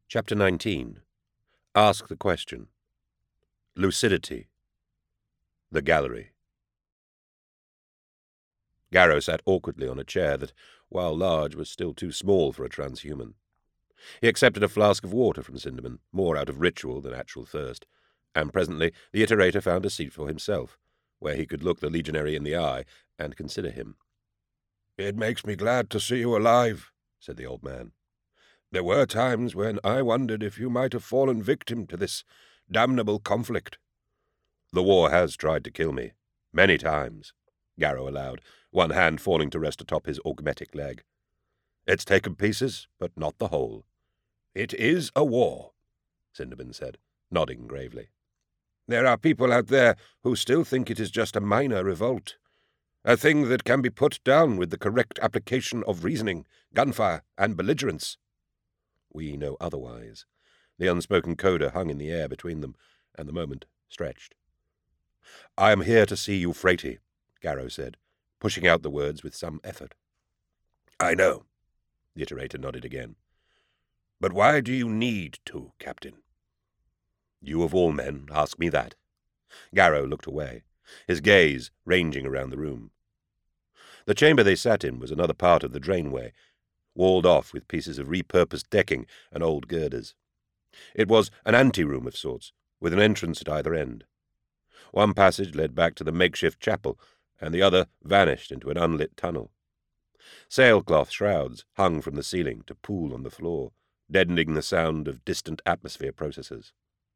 Chapter 19. Ask the Question. Lucidity. The Gallery. Garrow sat awkwardly on a chair that, while large, was still too small for a transhuman. He accepted a flask of water from Sinderman, more out of ritual than actual thirst, and presently the Iterator found a seat for himself, where he could look the legionary in the eye and consider him. "It makes me glad to see you alive," said the old man. "There were times when I wondered if you might have fallen victim to this damnable conflict." "The war has tried to kill me, many times," Garrow allowed, one hand falling to rest atop his augmetic leg. "It's taken pieces, but not the whole." "It is a war," Sinderman said, nodding gravely. "There are people out there who still think it is just a minor revolt, a thing that can be put down with the correct application of reasoning, gunfire, and belligerence." We know otherwise. The unspoken coda hung in the air between them, and the moment stretched. "I am here to see Euphrate," Garrow said, pushing out the words with some effort. "I know," the Iterator nodded again. "But why do you need to, Captain?" "You of all men ask me that." Garrow looked away, his gaze ranging around the room. The chamber they sat in was another part of the drainway, walled off with pieces of repurposed decking and old girders. It was an anteroom of sorts, with an entrance at either end. One passage led back to the makeshift chapel, and the other vanished into an unlit tunnel. Sailcloth shrouds hung from the ceiling to pool on the floor, deadening the sound of distant atmosphere processors.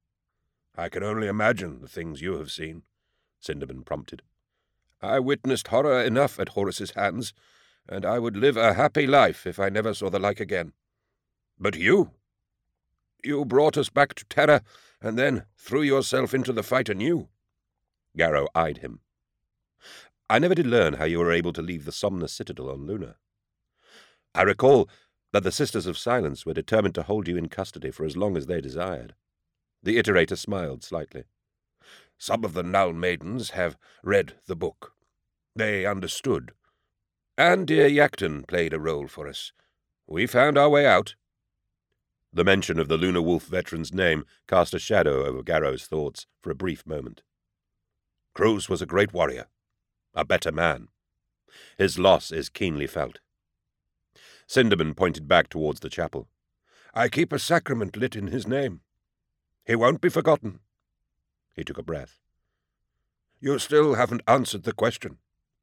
"I can only imagine the things you have seen," Sinderman prompted. "I witnessed horror enough at Horus's hands, and I would live a happy life if I never saw the like again. But you brought us back to Terra, and then threw yourself into the fight anew." Garrow eyed him. "I never did learn how you were able to leave the Somnus Citadel on Luna. I recall that the Sisters of Silence were determined to hold you in custody for as long as they desired." The Iterator smiled slightly. "Some of the Null Maidens have read the book. They understood. And dear Yakton played a role for us. We found our way out." The mention of the Lunar Wolf veteran's name cast a shadow over Garrow's thoughts for a brief moment. Cruz was a great warrior, a better man. His loss is keenly felt. Sinderman pointed back towards the chapel. "I keep a sacrament lit in his name. He won't be forgotten." He took a breath. "You still haven't answered the question."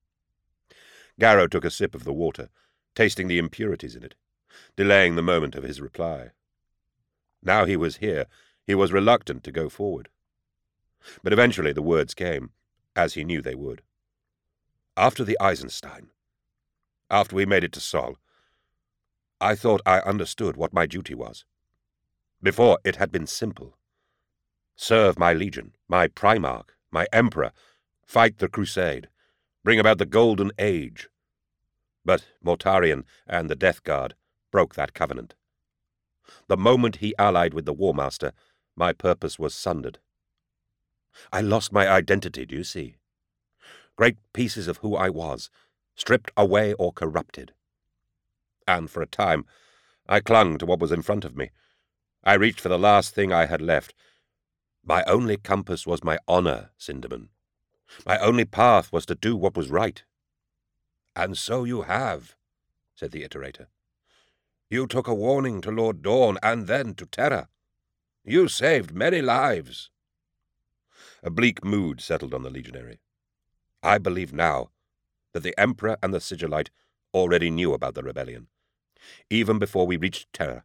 Garrow took a sip of the water, tasting the impurities in it, delaying the moment of his reply. Now he was here, he was reluctant to go forward. But eventually the words came, as he knew they would. "After the Eisenstein, after we made it to Sol, I thought I understood what my duty was. Before, it had been simple. Serve my legion, my Primarch, my Emperor, fight the crusade, bring about the Golden Age. But Mortarion and the Death Guard broke that covenant. The moment he allied with the War Master, my purpose was sundered. I lost my identity, do you see? Great pieces of who I was, stripped away or corrupted. And for a time, I clung to what was in front of me. I reached for the last thing I had left. My only compass was my honor, Sinderman. My only path was to do what was right." "And so you have," said the Iterator. "You took a warning to Lord Dawn and then to Terra. You saved many lives." A bleak mood settled on the legionary. "I believe now that the Emperor and the Sigillite already knew about the rebellion, even before we reached Terra.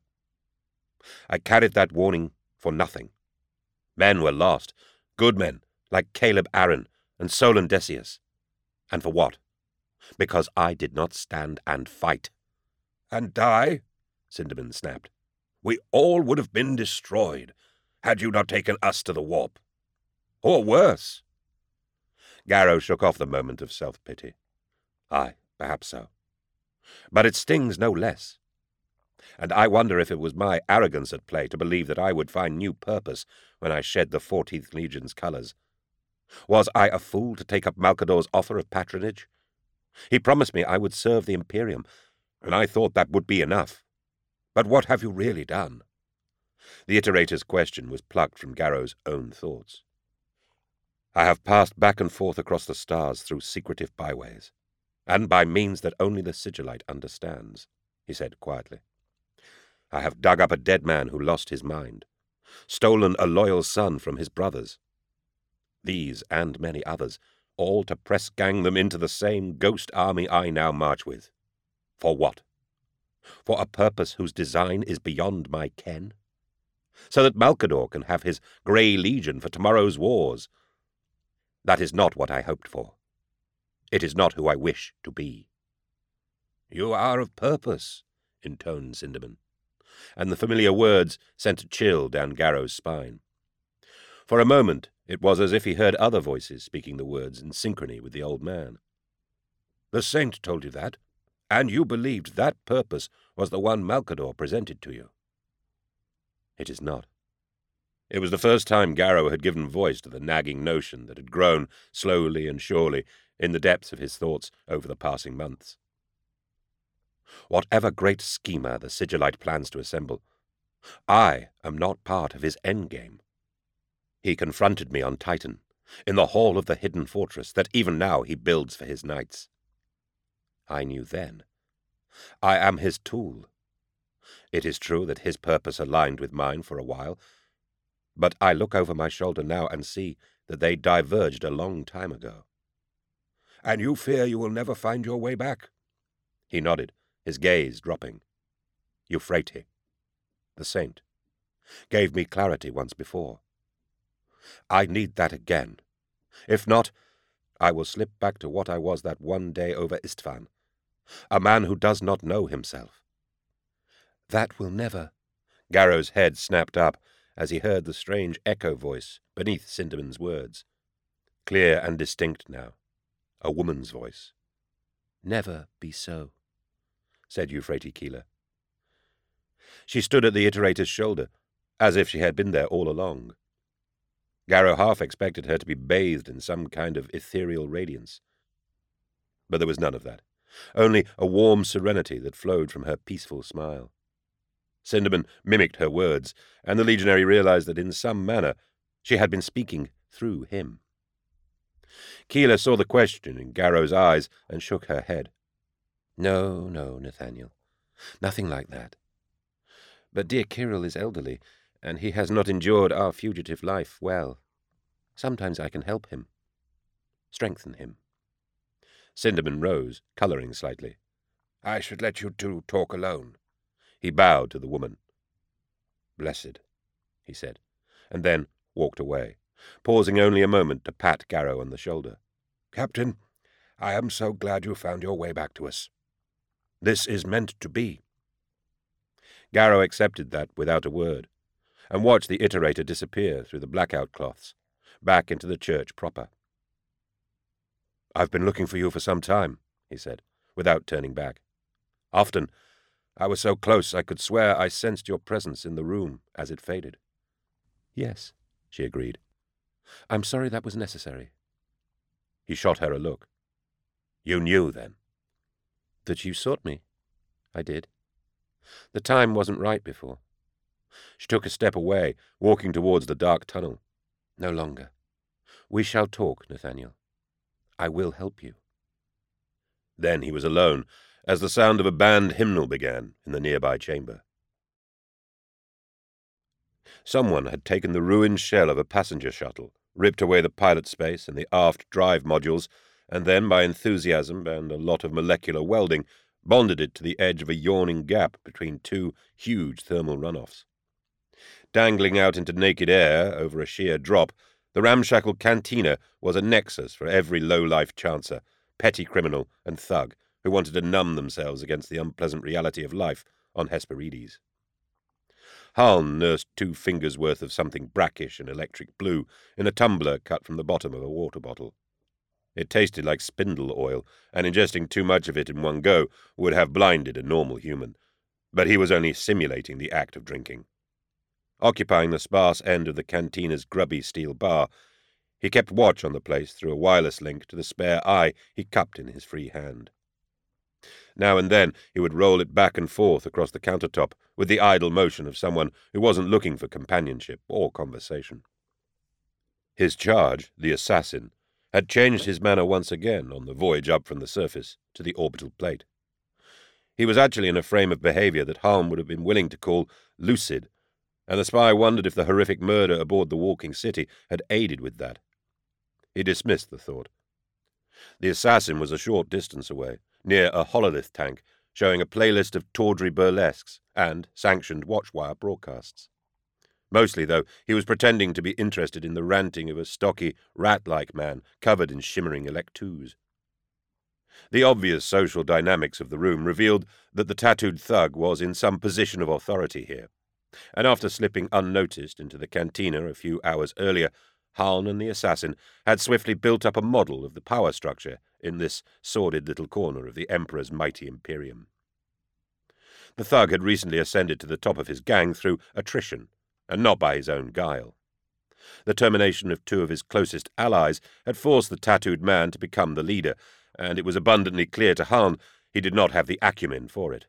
I carried that warning for nothing. Men were lost, good men like Caleb Aaron and Solon Decius. And for what? Because I did not stand and fight." "And die?" Sinderman snapped. "We all would have been destroyed had you not taken us to the warp. Or worse." Garrow shook off the moment of self-pity. "Aye, perhaps so. But it stings no less. And I wonder if it was my arrogance at play to believe that I would find new purpose when I shed the 14th Legion's colours. Was I a fool to take up Malcador's offer of patronage? He promised me I would serve the Imperium, and I thought that would be enough. But what have you really done? The iterator's question was plucked from Garrow's own thoughts. I have passed back and forth across the stars through secretive byways, and by means that only the Sigillite understands, he said quietly. I have dug up a dead man who lost his mind, stolen a loyal son from his brothers. These and many others, all to press gang them into the same ghost army I now march with. For what? For a purpose whose design is beyond my ken? So that Malkador can have his grey legion for tomorrow's wars. That is not what I hoped for. It is not who I wish to be. You are of purpose, intoned Sindamin, and the familiar words sent a chill down Garrow's spine. For a moment it was as if he heard other voices speaking the words in synchrony with the old man. The saint told you that, and you believed that purpose was the one Malkador presented to you. It is not. It was the first time Garrow had given voice to the nagging notion that had grown slowly and surely in the depths of his thoughts over the passing months. Whatever great schema the Sigillite plans to assemble, I am not part of his endgame. He confronted me on Titan, in the hall of the hidden fortress that even now he builds for his knights. I knew then. I am his tool. It is true that his purpose aligned with mine for a while, but I look over my shoulder now and see that they diverged a long time ago. And you fear you will never find your way back? He nodded, his gaze dropping. Euphrates, the saint, gave me clarity once before. I need that again. If not, I will slip back to what I was that one day over Istvan, a man who does not know himself. That will never. Garrow's head snapped up as he heard the strange echo voice beneath Sindamin's words. Clear and distinct now. A woman's voice. Never be so, said Euphrates Keeler. She stood at the iterator's shoulder, as if she had been there all along. Garrow half expected her to be bathed in some kind of ethereal radiance. But there was none of that, only a warm serenity that flowed from her peaceful smile. Sindamin mimicked her words, and the legionary realized that in some manner she had been speaking through him. Keeler saw the question in Garrow's eyes and shook her head. No, Nathaniel. Nothing like that. But dear Kyril is elderly, and he has not endured our fugitive life well. Sometimes I can help him. Strengthen him. Sindamin rose, colouring slightly. I should let you two talk alone. He bowed to the woman. Blessed, he said, and then walked away, pausing only a moment to pat Garrow on the shoulder. Captain, I am so glad you found your way back to us. This is meant to be. Garrow accepted that without a word, and watched the iterator disappear through the blackout cloths, back into the church proper. I've been looking for you for some time, he said, without turning back. Often. I was so close I could swear I sensed your presence in the room as it faded. Yes, she agreed. I'm sorry that was necessary. He shot her a look. You knew, then? That you sought me. I did. The time wasn't right before. She took a step away, walking towards the dark tunnel. No longer. We shall talk, Nathaniel. I will help you. Then he was alone, as the sound of a band hymnal began in the nearby chamber. Someone had taken the ruined shell of a passenger shuttle, ripped away the pilot space and the aft drive modules, and then, by enthusiasm and a lot of molecular welding, bonded it to the edge of a yawning gap between two huge thermal runoffs. Dangling out into naked air over a sheer drop, the ramshackle cantina was a nexus for every low-life chancer, petty criminal and thug who wanted to numb themselves against the unpleasant reality of life on Hesperides. Haln nursed 2 fingers' worth of something brackish and electric blue in a tumbler cut from the bottom of a water bottle. It tasted like spindle oil, and ingesting too much of it in one go would have blinded a normal human, but he was only simulating the act of drinking. Occupying the sparse end of the cantina's grubby steel bar, he kept watch on the place through a wireless link to the spare eye he cupped in his free hand. Now and then he would roll it back and forth across the countertop with the idle motion of someone who wasn't looking for companionship or conversation. His charge, the assassin, had changed his manner once again on the voyage up from the surface to the orbital plate. He was actually in a frame of behavior that Halm would have been willing to call lucid, and the spy wondered if the horrific murder aboard the Walking City had aided with that. He dismissed the thought. The assassin was a short distance away, near a hololith tank, showing a playlist of tawdry burlesques and sanctioned watchwire broadcasts. Mostly, though, he was pretending to be interested in the ranting of a stocky, rat-like man covered in shimmering electoos. The obvious social dynamics of the room revealed that the tattooed thug was in some position of authority here, and after slipping unnoticed into the cantina a few hours earlier, Haln and the assassin had swiftly built up a model of the power structure in this sordid little corner of the Emperor's mighty imperium. The thug had recently ascended to the top of his gang through attrition, and not by his own guile. The termination of two of his closest allies had forced the tattooed man to become the leader, and it was abundantly clear to Haln he did not have the acumen for it.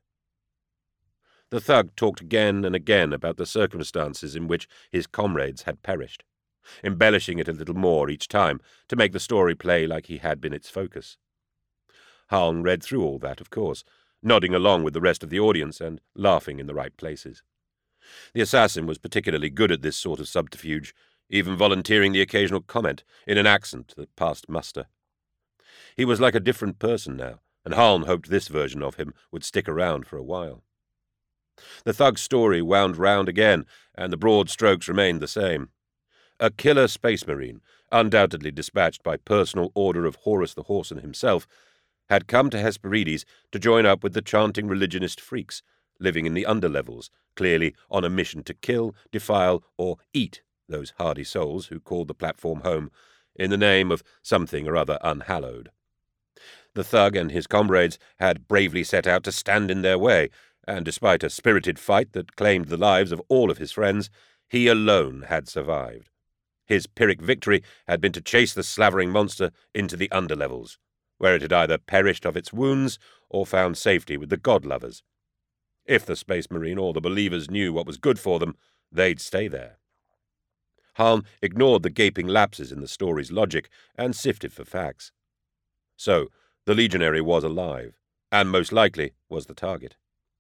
The thug talked again and again about the circumstances in which his comrades had perished, embellishing it a little more each time to make the story play like he had been its focus. Haln read through all that, of course, nodding along with the rest of the audience and laughing in the right places. The assassin was particularly good at this sort of subterfuge, even volunteering the occasional comment in an accent that passed muster. He was like a different person now, and Haln hoped this version of him would stick around for a while. The thug's story wound round again, and the broad strokes remained the same. A killer space marine, undoubtedly dispatched by personal order of Horus the Horseman himself, had come to Hesperides to join up with the chanting religionist freaks living in the underlevels, clearly on a mission to kill, defile, or eat those hardy souls who called the platform home in the name of something or other unhallowed. The thug and his comrades had bravely set out to stand in their way, and despite a spirited fight that claimed the lives of all of his friends, he alone had survived. His Pyrrhic victory had been to chase the slavering monster into the underlevels, where it had either perished of its wounds or found safety with the god-lovers. If the Space Marine or the believers knew what was good for them, they'd stay there. Haln ignored the gaping lapses in the story's logic and sifted for facts. So, the legionary was alive, and most likely was the target.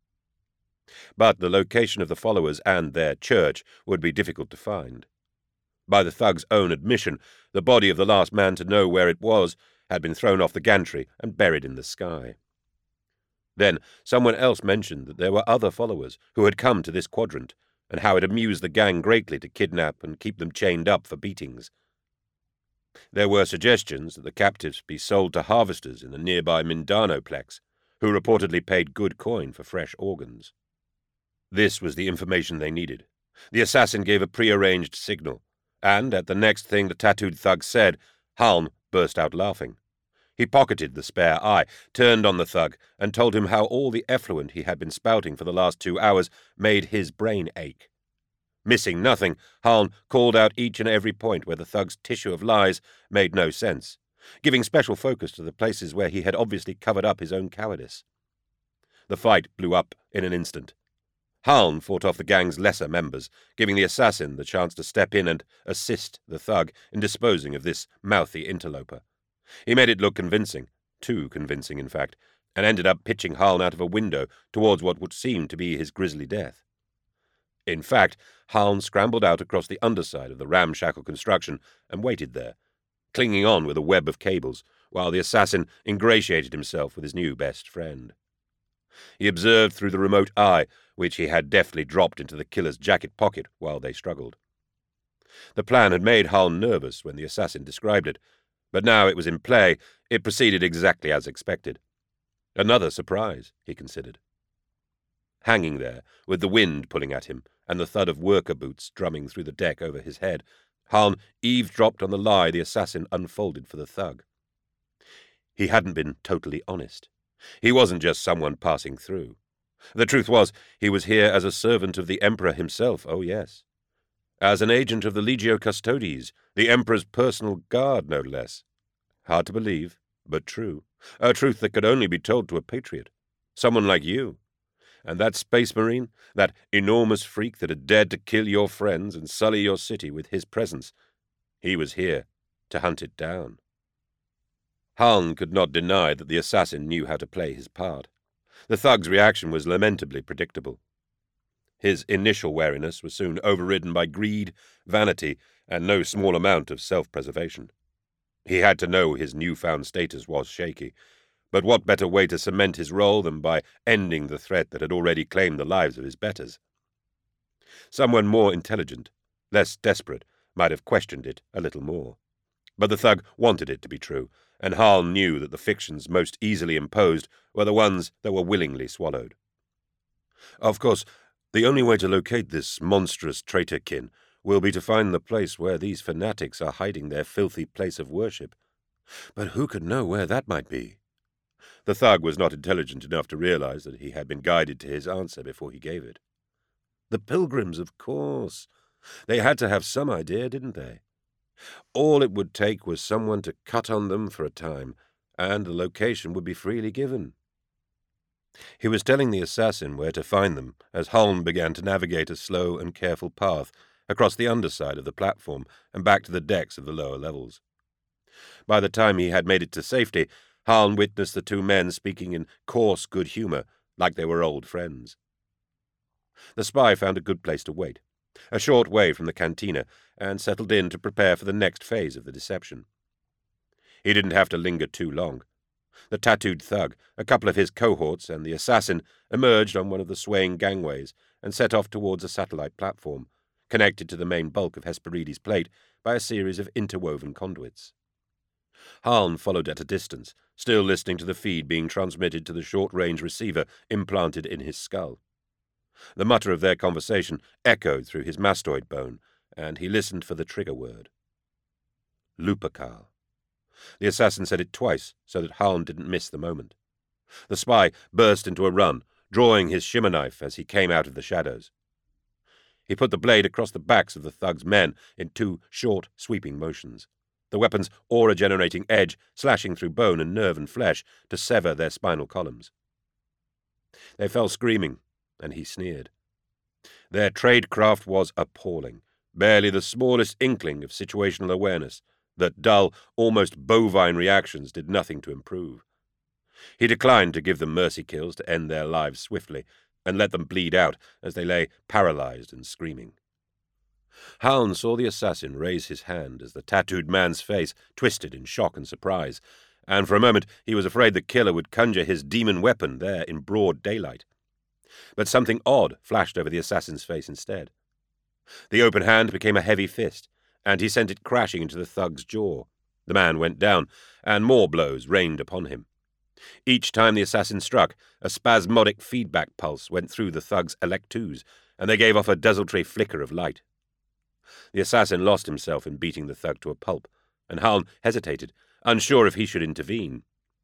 But the location of the followers and their church would be difficult to find. By the thug's own admission, the body of the last man to know where it was had been thrown off the gantry and buried in the sky. Then someone else mentioned that there were other followers who had come to this quadrant, and how it amused the gang greatly to kidnap and keep them chained up for beatings. There were suggestions that the captives be sold to harvesters in the nearby Mindanoplex, who reportedly paid good coin for fresh organs. This was the information they needed. The assassin gave a prearranged signal, and at the next thing the tattooed thug said, Haln burst out laughing. He pocketed the spare eye, turned on the thug, and told him how all the effluent he had been spouting for the last 2 hours made his brain ache. Missing nothing, Haln called out each and every point where the thug's tissue of lies made no sense, giving special focus to the places where he had obviously covered up his own cowardice. The fight blew up in an instant. Haln fought off the gang's lesser members, giving the assassin the chance to step in and assist the thug in disposing of this mouthy interloper. He made it look convincing, too convincing, in fact, and ended up pitching Haln out of a window towards what would seem to be his grisly death. In fact, Haln scrambled out across the underside of the ramshackle construction and waited there, clinging on with a web of cables, while the assassin ingratiated himself with his new best friend. He observed through the remote eye, which he had deftly dropped into the killer's jacket pocket while they struggled. The plan had made Haln nervous when the assassin described it, but now it was in play, it proceeded exactly as expected. Another surprise, he considered. Hanging there, with the wind pulling at him and the thud of worker boots drumming through the deck over his head, Haln eavesdropped on the lie the assassin unfolded for the thug. He hadn't been totally honest. He wasn't just someone passing through. The truth was, he was here as a servant of the Emperor himself, oh yes. As an agent of the Legio Custodes, the Emperor's personal guard, no less. Hard to believe, but true, A truth that could only be told to a patriot, someone like you. And that space marine, that enormous freak that had dared to kill your friends and sully your city with his presence, he was here to hunt it down. Haln could not deny that the assassin knew how to play his part. The thug's reaction was lamentably predictable. His initial wariness was soon overridden by greed, vanity, and no small amount of self-preservation. He had to know his newfound status was shaky, but what better way to cement his role than by ending the threat that had already claimed the lives of his betters? Someone more intelligent, less desperate, might have questioned it a little more. But the thug wanted it to be true, and Haln knew that the fictions most easily imposed were the ones that were willingly swallowed. Of course, the only way to locate this monstrous traitor-kin will be to find the place where these fanatics are hiding their filthy place of worship. But who could know where that might be? The thug was not intelligent enough to realize that he had been guided to his answer before he gave it. The pilgrims, of course. They had to have some idea, didn't they? All it would take was someone to cut on them for a time, and the location would be freely given. He was telling the assassin where to find them as Haln began to navigate a slow and careful path across the underside of the platform and back to the decks of the lower levels. By the time he had made it to safety, Haln witnessed the two men speaking in coarse good humor, like they were old friends. The spy found a good place to wait, a short way from the cantina, and settled in to prepare for the next phase of the deception. He didn't have to linger too long. The tattooed thug, a couple of his cohorts, and the assassin emerged on one of the swaying gangways and set off towards a satellite platform, connected to the main bulk of Hesperides' plate by a series of interwoven conduits. Haln followed at a distance, still listening to the feed being transmitted to the short-range receiver implanted in his skull. The mutter of their conversation echoed through his mastoid bone, and he listened for the trigger word. Lupercal. The assassin said it twice, so that Haln didn't miss the moment. The spy burst into a run, drawing his shimmer knife as he came out of the shadows. He put the blade across the backs of the thug's men in two short, sweeping motions, the weapon's aura-generating edge slashing through bone and nerve and flesh to sever their spinal columns. They fell screaming, and he sneered. Their tradecraft was appalling, barely the smallest inkling of situational awareness, that dull, almost bovine reactions did nothing to improve. He declined to give them mercy kills to end their lives swiftly, and let them bleed out as they lay paralyzed and screaming. Haln saw the assassin raise his hand as the tattooed man's face twisted in shock and surprise, and for a moment he was afraid the killer would conjure his demon weapon there in broad daylight. But something odd flashed over the assassin's face instead. The open hand became a heavy fist, and he sent it crashing into the thug's jaw. The man went down, and more blows rained upon him. Each time the assassin struck, a spasmodic feedback pulse went through the thug's electus, and they gave off a desultory flicker of light. The assassin lost himself in beating the thug to a pulp, and Haln hesitated, unsure if he should intervene.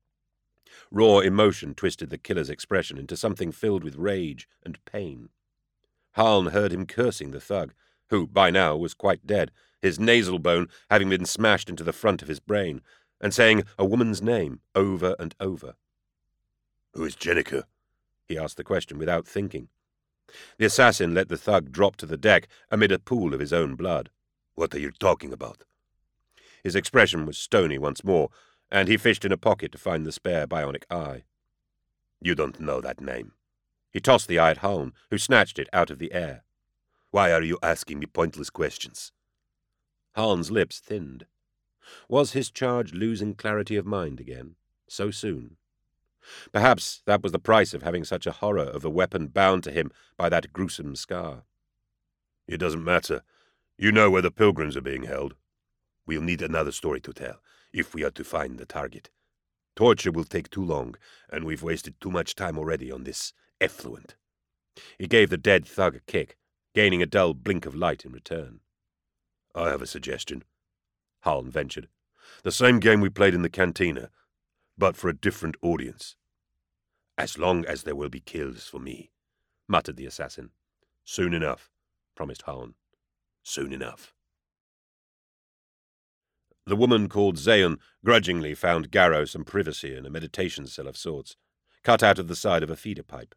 Raw emotion twisted the killer's expression into something filled with rage and pain. Haln heard him cursing the thug, who by now was quite dead, his nasal bone having been smashed into the front of his brain, and saying a woman's name over and over. "Who is Jenniker?" He asked the question without thinking. The assassin let the thug drop to the deck amid a pool of his own blood. "What are you talking about?" His expression was stony once more, and he fished in a pocket to find the spare bionic eye. "You don't know that name." He tossed the eye at Haln, who snatched it out of the air. "Why are you asking me pointless questions?" Haln's lips thinned. Was his charge losing clarity of mind again, so soon? Perhaps that was the price of having such a horror of a weapon bound to him by that gruesome scar. "It doesn't matter. You know where the pilgrims are being held. We'll need another story to tell, if we are to find the target. Torture will take too long, and we've wasted too much time already on this effluent." He gave the dead thug a kick, gaining a dull blink of light in return. "I have a suggestion," Haln ventured. "The same game we played in the cantina, but for a different audience." "As long as there will be kills for me," muttered the assassin. "Soon enough," promised Haln. "Soon enough." The woman called Zaun grudgingly found Garrow some privacy in a meditation cell of sorts, cut out of the side of a feeder pipe.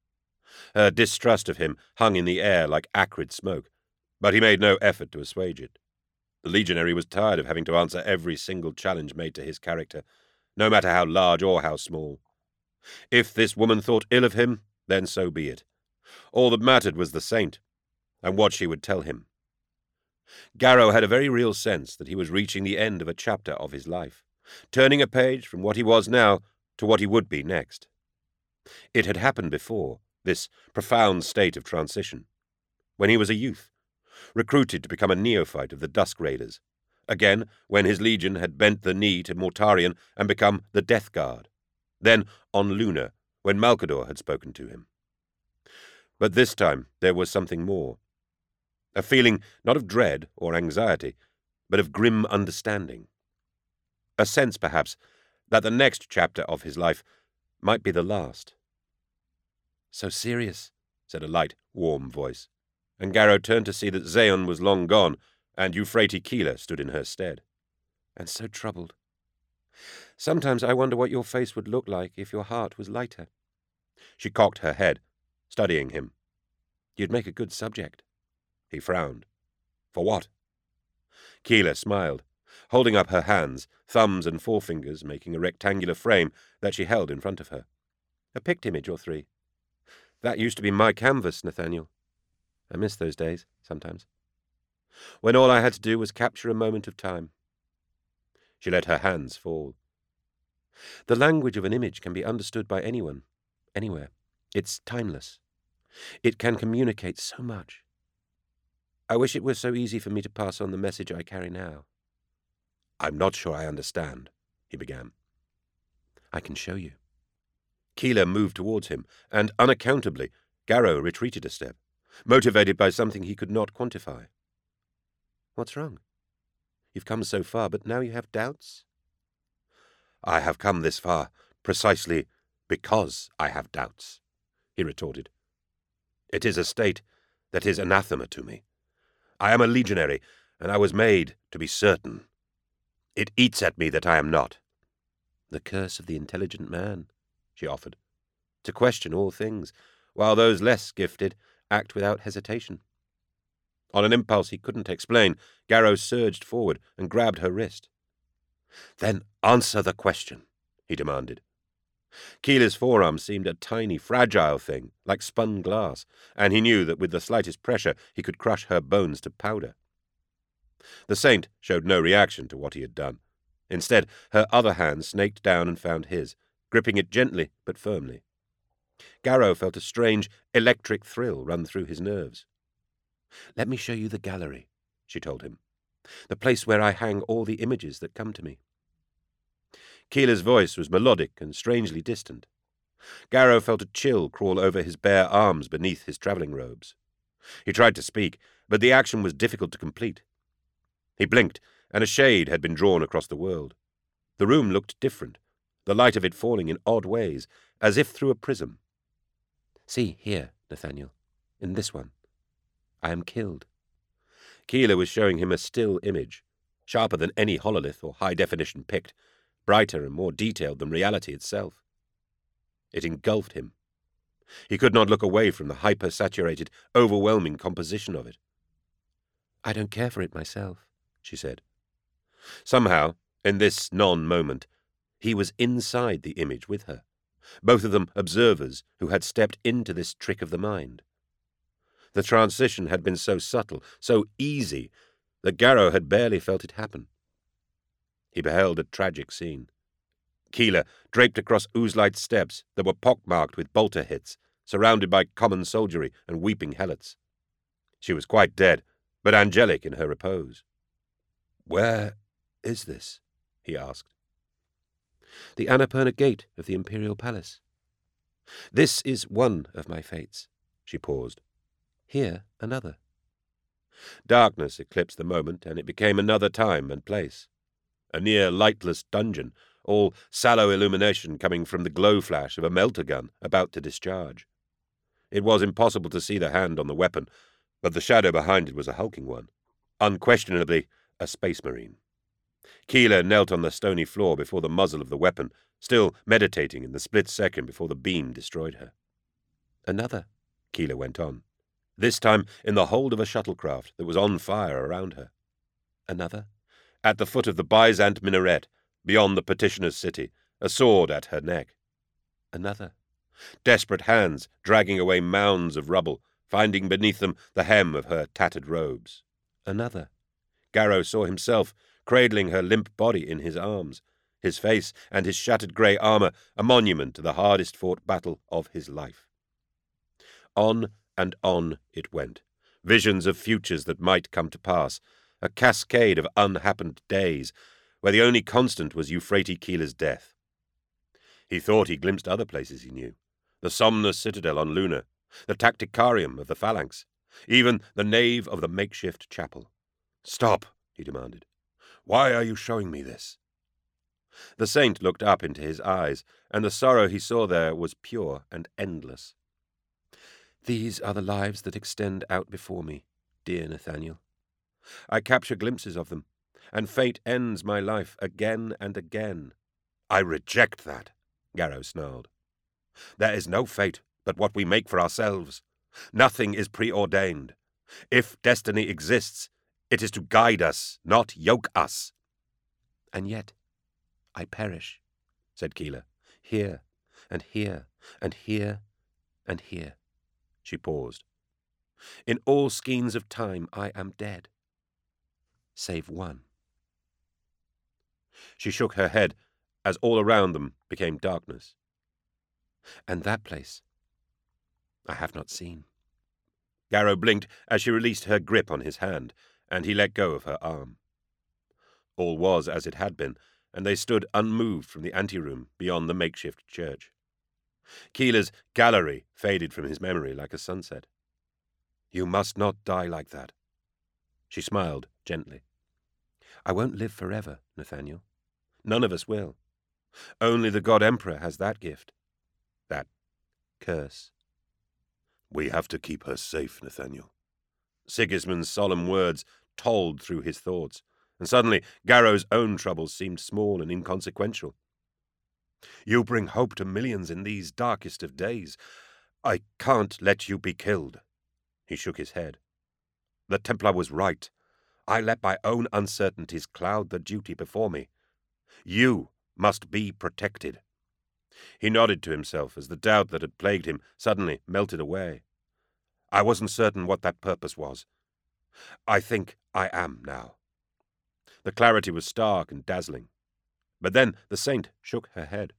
Her distrust of him hung in the air like acrid smoke, but he made no effort to assuage it. The legionary was tired of having to answer every single challenge made to his character, no matter how large or how small. If this woman thought ill of him, then so be it. All that mattered was the saint, and what she would tell him. Garrow had a very real sense that he was reaching the end of a chapter of his life, turning a page from what he was now to what he would be next. It had happened before, this profound state of transition, when he was a youth, recruited to become a neophyte of the Dusk Raiders, again when his legion had bent the knee to Mortarion and become the Death Guard, then on Luna, when Malcador had spoken to him. But this time there was something more. A feeling not of dread or anxiety, but of grim understanding. A sense, perhaps, that the next chapter of his life might be the last. "So serious," said a light, warm voice, and Garrow turned to see that Zaun was long gone, and Euphrates Keeler stood in her stead. "And so troubled. Sometimes I wonder what your face would look like if your heart was lighter." She cocked her head, studying him. "You'd make a good subject." He frowned. "For what?" Keeler smiled, holding up her hands, thumbs and forefingers making a rectangular frame that she held in front of her. "A picked image or three. That used to be my canvas, Nathaniel. I miss those days, sometimes. When all I had to do was capture a moment of time." She let her hands fall. "The language of an image can be understood by anyone, anywhere. It's timeless. It can communicate so much. I wish it were so easy for me to pass on the message I carry now." "I'm not sure I understand," he began. "I can show you." Keeler moved towards him, and unaccountably, Garrow retreated a step, motivated by something he could not quantify. "What's wrong? You've come so far, but now you have doubts?" "I have come this far precisely because I have doubts," he retorted. "It is a state that is anathema to me. I am a legionary, and I was made to be certain. It eats at me that I am not." "The curse of the intelligent man," she offered, "to question all things, while those less gifted act without hesitation." On an impulse he couldn't explain, Garrow surged forward and grabbed her wrist. "Then answer the question," he demanded. Keeler's forearm seemed a tiny, fragile thing, like spun glass, and he knew that with the slightest pressure he could crush her bones to powder. The saint showed no reaction to what he had done. Instead, her other hand snaked down and found his, gripping it gently but firmly. Garrow felt a strange, electric thrill run through his nerves. "Let me show you the gallery," she told him, "the place where I hang all the images that come to me." Keeler's voice was melodic and strangely distant. Garrow felt a chill crawl over his bare arms beneath his travelling robes. He tried to speak, but the action was difficult to complete. He blinked, and a shade had been drawn across the world. The room looked different, the light of it falling in odd ways, as if through a prism. "See here, Nathaniel, in this one. I am killed." Keeler was showing him a still image, sharper than any hololith or high-definition pict, brighter and more detailed than reality itself. It engulfed him. He could not look away from the hyper-saturated, overwhelming composition of it. "I don't care for it myself," she said. Somehow, in this non-moment, he was inside the image with her, both of them observers who had stepped into this trick of the mind. The transition had been so subtle, so easy, that Garrow had barely felt it happen. He beheld a tragic scene. Keeler, draped across ooze-light steps that were pockmarked with bolter hits, surrounded by common soldiery and weeping helots. She was quite dead, but angelic in her repose. "Where is this?" he asked. "The Annapurna Gate of the Imperial Palace. This is one of my fates." She paused. "Here another." Darkness eclipsed the moment, and it became another time and place. A near lightless dungeon, all sallow illumination coming from the glow flash of a melter gun about to discharge. It was impossible to see the hand on the weapon, but the shadow behind it was a hulking one, unquestionably a space marine. Keeler knelt on the stony floor before the muzzle of the weapon, still meditating in the split second before the beam destroyed her. Another, Keeler went on, this time in the hold of a shuttlecraft that was on fire around her. Another, at the foot of the Byzant minaret, beyond the petitioner's city, a sword at her neck. Another, desperate hands dragging away mounds of rubble, finding beneath them the hem of her tattered robes. Another, Garrow saw himself cradling her limp body in his arms, his face and his shattered grey armour a monument to the hardest-fought battle of his life. On and on it went, visions of futures that might come to pass, a cascade of unhappened days, where the only constant was Euphrates Keeler's death. He thought he glimpsed other places he knew, the Somnus Citadel on Luna, the Tacticarium of the Phalanx, even the nave of the makeshift chapel. "Stop," he demanded. "Why are you showing me this?" The saint looked up into his eyes, and the sorrow he saw there was pure and endless. "These are the lives that extend out before me, dear Nathaniel. I capture glimpses of them, and fate ends my life again and again." "I reject that," Garrow snarled. "There is no fate but what we make for ourselves. Nothing is preordained. If destiny exists, it is to guide us, not yoke us." "And yet I perish," said Keeler, "here, and here, and here, and here." She paused. "In all skeins of time I am dead, save one." She shook her head as all around them became darkness. "And that place I have not seen." Garrow blinked as she released her grip on his hand, and he let go of her arm. All was as it had been, and they stood unmoved from the anteroom beyond the makeshift church. Keeler's gallery faded from his memory like a sunset. "You must not die like that." She smiled gently. "I won't live forever, Nathaniel. None of us will. Only the God Emperor has that gift. That curse." "We have to keep her safe, Nathaniel." Sigismund's solemn words tolled through his thoughts, and suddenly Garrow's own troubles seemed small and inconsequential. "You bring hope to millions in these darkest of days. I can't let you be killed." He shook his head. "The Templar was right. I let my own uncertainties cloud the duty before me. You must be protected." He nodded to himself as the doubt that had plagued him suddenly melted away. "I wasn't certain what that purpose was. I think I am now." The clarity was stark and dazzling. But then the saint shook her head.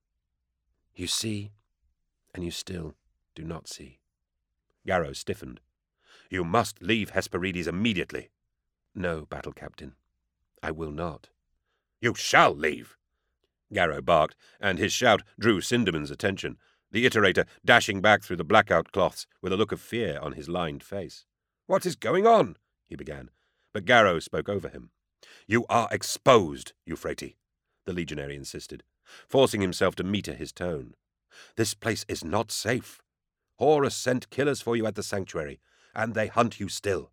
"You see, and you still do not see." Garrow stiffened. "You must leave Hesperides immediately." "No, battle captain, I will not." "You shall leave!" Garrow barked, and his shout drew Sinderman's attention, the iterator dashing back through the blackout cloths with a look of fear on his lined face. "What is going on?" he began, but Garrow spoke over him. "You are exposed, Euphrates," the legionary insisted, forcing himself to meter his tone. "This place is not safe. Horus sent killers for you at the sanctuary, and they hunt you still.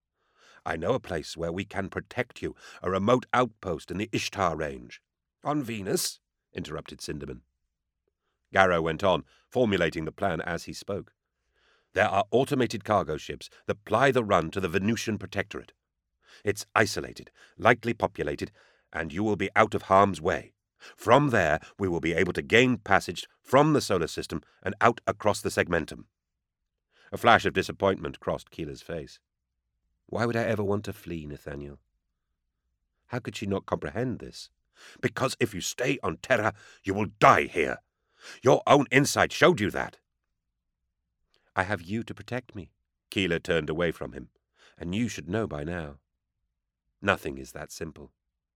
I know a place where we can protect you, a remote outpost in the Ishtar range." "On Venus?" interrupted Sinderman. Garrow went on, formulating the plan as he spoke. "There are automated cargo ships that ply the run to the Venusian Protectorate. It's isolated, lightly populated, and you will be out of harm's way. From there, we will be able to gain passage from the solar system and out across the segmentum." A flash of disappointment crossed Keeler's face. Why would I ever want to flee, Nathaniel? How could she not comprehend this? "Because if you stay on Terra, you will die here. Your own insight showed you that." "I have you to protect me." Keeler turned away from him. "And you should know by now. Nothing is that simple."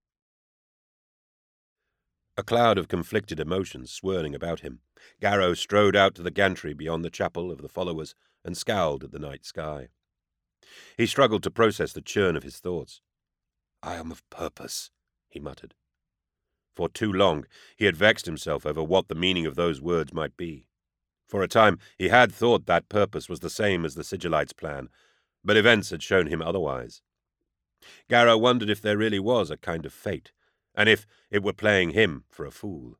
A cloud of conflicted emotions swirling about him, Garrow strode out to the gantry beyond the chapel of the followers and scowled at the night sky. He struggled to process the churn of his thoughts. "I am of purpose," he muttered. For too long he had vexed himself over what the meaning of those words might be. For a time he had thought that purpose was the same as the Sigillites' plan, but events had shown him otherwise. Garrow wondered if there really was a kind of fate, and if it were playing him for a fool.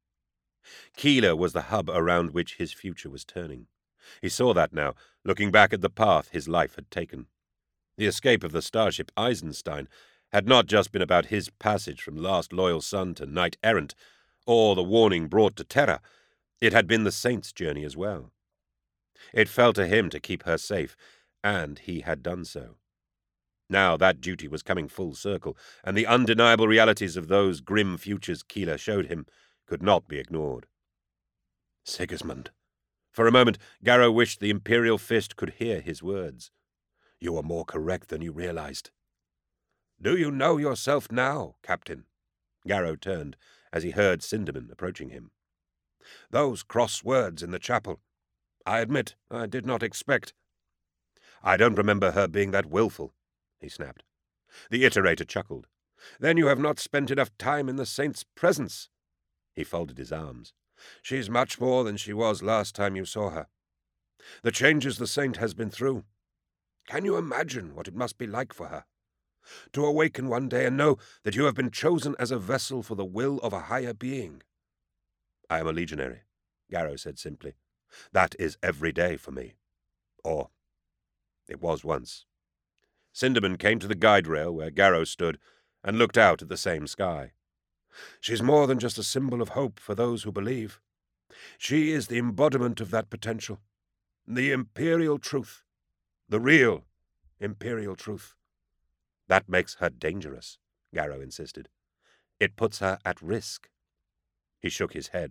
Keeler was the hub around which his future was turning. He saw that now, looking back at the path his life had taken. The escape of the starship Eisenstein had not just been about his passage from last loyal son to knight-errant, or the warning brought to Terra. It had been the Saint's journey as well. It fell to him to keep her safe, and he had done so. Now that duty was coming full circle, and the undeniable realities of those grim futures Keeler showed him could not be ignored. Sigismund. For a moment, Garrow wished the Imperial Fist could hear his words. You were more correct than you realized. Do you know yourself now, Captain? Garrow turned as he heard Sinderman approaching him. Those cross words in the chapel. I admit I did not expect. I don't remember her being that willful, he snapped. The Iterator chuckled. Then you have not spent enough time in the Saint's presence. He folded his arms. She's much more than she was last time you saw her. The changes the Saint has been through. Can you imagine what it must be like for her? To awaken one day and know that you have been chosen as a vessel for the will of a higher being. I am a legionary, Garrow said simply. That is every day for me. Or, it was once. Sinderman came to the guide rail where Garrow stood and looked out at the same sky. She's more than just a symbol of hope for those who believe. She is the embodiment of that potential. The imperial truth. The real imperial truth. That makes her dangerous, Garrow insisted. It puts her at risk. He shook his head.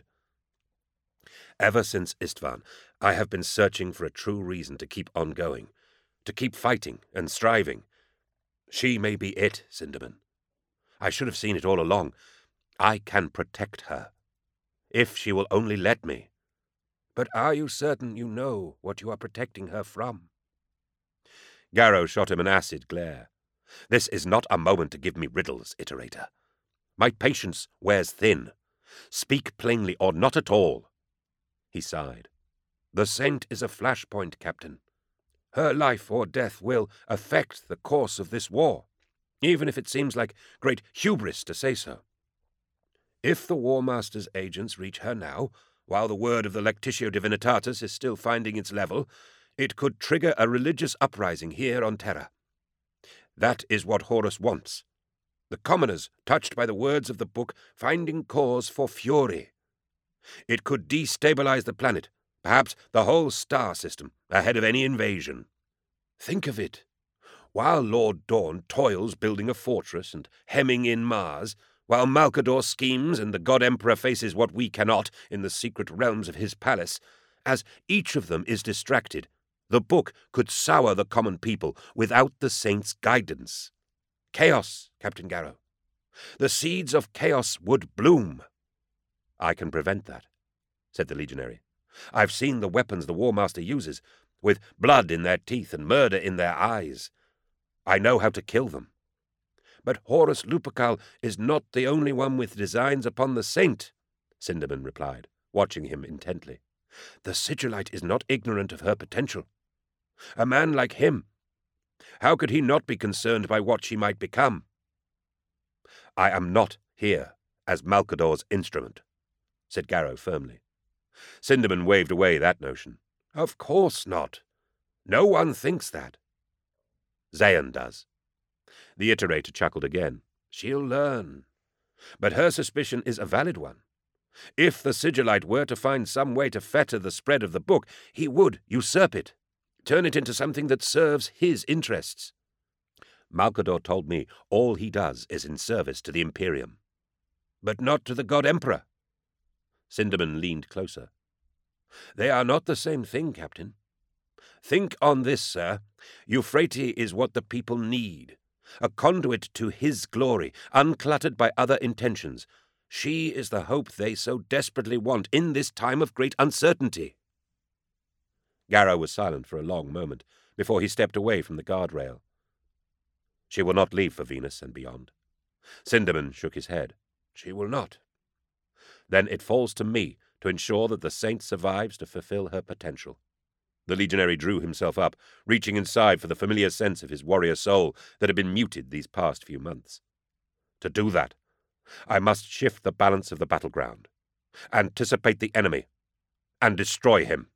Ever since Istvan, I have been searching for a true reason to keep on going, to keep fighting and striving. She may be it, Sinderman. I should have seen it all along. I can protect her, if she will only let me. But are you certain you know what you are protecting her from? Garrow shot him an acid glare. This is not a moment to give me riddles, Iterator. My patience wears thin. Speak plainly or not at all. He sighed. The Saint is a flashpoint, Captain. Her life or death will affect the course of this war, even if it seems like great hubris to say so. If the War Master's agents reach her now, while the word of the Lectitio Divinitatis is still finding its level, it could trigger a religious uprising here on Terra. That is what Horus wants. The commoners, touched by the words of the book, finding cause for fury. It could destabilize the planet, perhaps the whole star system, ahead of any invasion. Think of it. While Lord Dawn toils building a fortress and hemming in Mars, while Malkador schemes and the God Emperor faces what we cannot in the secret realms of his palace, as each of them is distracted, the book could sour the common people without the Saint's guidance. Chaos, Captain Garrow. The seeds of chaos would bloom. I can prevent that, said the legionary. I've seen the weapons the War Master uses, with blood in their teeth and murder in their eyes. I know how to kill them. But Horus Lupercal is not the only one with designs upon the Saint, Sinderman replied, watching him intently. The Sigillite is not ignorant of her potential. A man like him, how could he not be concerned by what she might become? I am not here as Malkador's instrument, said Garrow firmly. Sinderman waved away that notion. Of course not. No one thinks that. Zayan does. The Iterator chuckled again. She'll learn. But her suspicion is a valid one. If the Sigillite were to find some way to fetter the spread of the book, he would usurp it, turn it into something that serves his interests. Malkador told me all he does is in service to the Imperium. But not to the God Emperor. Sinderman leaned closer. They are not the same thing, Captain. Think on this, sir. Euphrates is what the people need. A conduit to his glory, uncluttered by other intentions. She is the hope they so desperately want in this time of great uncertainty. Garrow was silent for a long moment before he stepped away from the guardrail. She will not leave for Venus and beyond. Sinderman shook his head. She will not. Then it falls to me to ensure that the Saint survives to fulfill her potential. The legionary drew himself up, reaching inside for the familiar sense of his warrior soul that had been muted these past few months. To do that, I must shift the balance of the battleground, anticipate the enemy, and destroy him.